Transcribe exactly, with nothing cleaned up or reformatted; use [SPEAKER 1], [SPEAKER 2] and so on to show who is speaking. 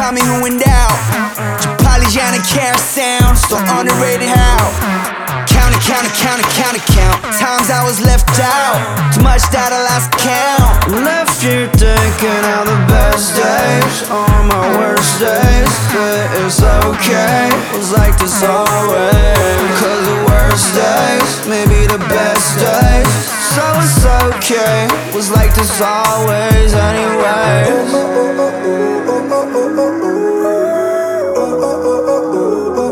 [SPEAKER 1] tell me who in doubt. Polygynic care sound, so underrated how. Count it, count it, count it, count it, count. Times I was left out, too much that I lost count.
[SPEAKER 2] Left you thinking how the best days are my worst days. But it's okay, was like this always. Cause the worst days may be the best days. So it's okay, was like this always anyways.